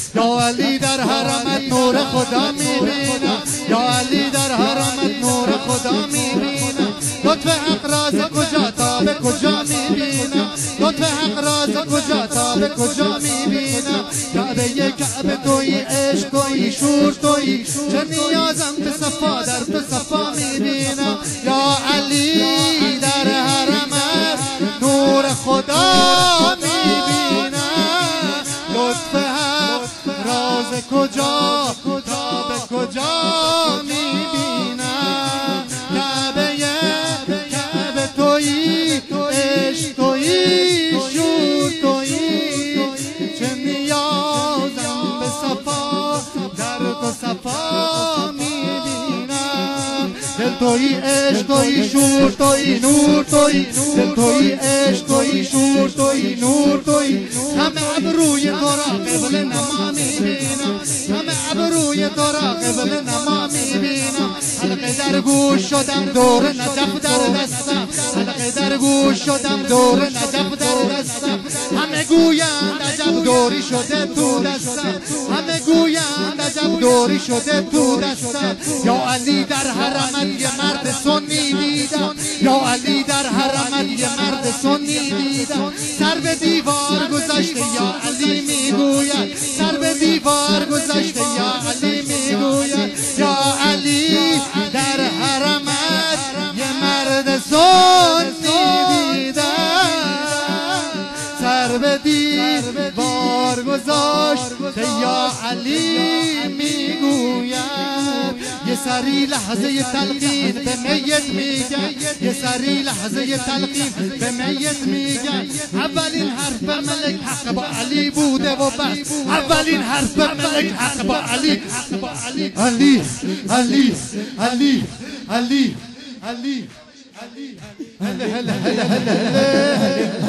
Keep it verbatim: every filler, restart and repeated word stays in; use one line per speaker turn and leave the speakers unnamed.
یا علی در حرمت نور خدا میبینم، یا علی در حرمت نور خدا میبینم. لطف حق راز کجا تا به کجا میبینم، لطف حق راز کجا تا به کجا میبینم. کعبه کعبه توی عشق توی شور توی، چه نیازم به صفا در تو صفا میبینم. یا علی در حرمت نور خدا میبینم. لطف حق راز کجا تا به کجا میبینم. کعبه کعبه توی عشق توی شور توی، چه نیازم به صفا در تو صفا میبینم. دل توی عشق توی شور توی نور توی، دل توی عشق توی شور توی نور توی. همه ابروی تو را قبل نما میبینم، همه ابروی تو را قبل نما میبینم. حلقه در گوش شدم دور نجف در دستم، حلقه در گوش شدم دور نجف در دستم. همه گویند عجب دوری شده تو دستم، همه گویند عجب دوری شده تو دستم. یا علی در حرمت یه مرد سنی دیدم، یا علی در حرمت یه مرد سنی دیدم. سر به دیوار گذاشته یا علی میگوید، سر به دیوار گذاشته یا علی میگوید. یا علی در حرمت یه مرد سنی دیدم، سر به دیوار گذاشته یا علی میگوید. یه سری لحظه تلقین به میت میگن، یه سری لحظه تلقین به میت میگن. اولین حرف ملک حق با علی بوده و بس، اولین حرف ملک حق با علی. علی علی علی علی علی علی هلا هلا هلا هلا